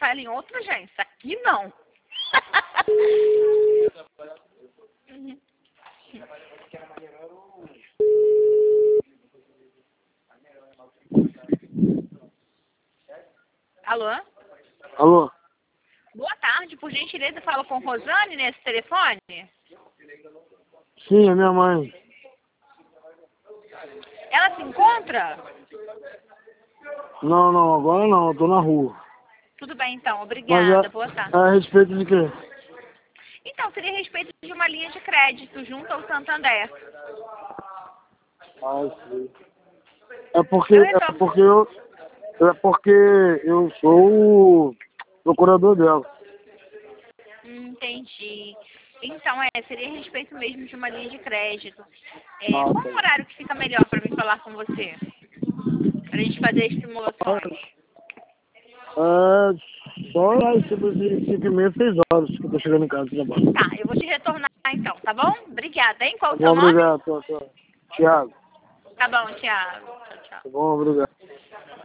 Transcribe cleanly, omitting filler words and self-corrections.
ela em outra agência. Aqui não. Alô? Alô? Boa tarde, por gentileza, fala com Rosane nesse telefone? Sim, é minha mãe. Ela se encontra? Não, agora não, eu tô na rua. Tudo bem, então. Mas Obrigada. Boa tarde. a respeito de quê? Então, seria a respeito de uma linha de crédito junto ao Santander. Ah, sim. É porque, Eu é retorno. porque eu, é porque eu sou o procurador dela. Entendi. Então, seria a respeito mesmo de uma linha de crédito. Ah, Qual o horário que fica melhor para mim falar com você? Para a gente fazer as simulações. Só lá, tipo de 5h30, 6 horas que eu tô chegando em casa do trabalho. Tá, eu vou te retornar então, tá bom? Obrigada, hein? Qual Tá o seu bom, nome? obrigado, Thiago. Tá bom, Thiago. Tchau, tchau. Tá bom, obrigado.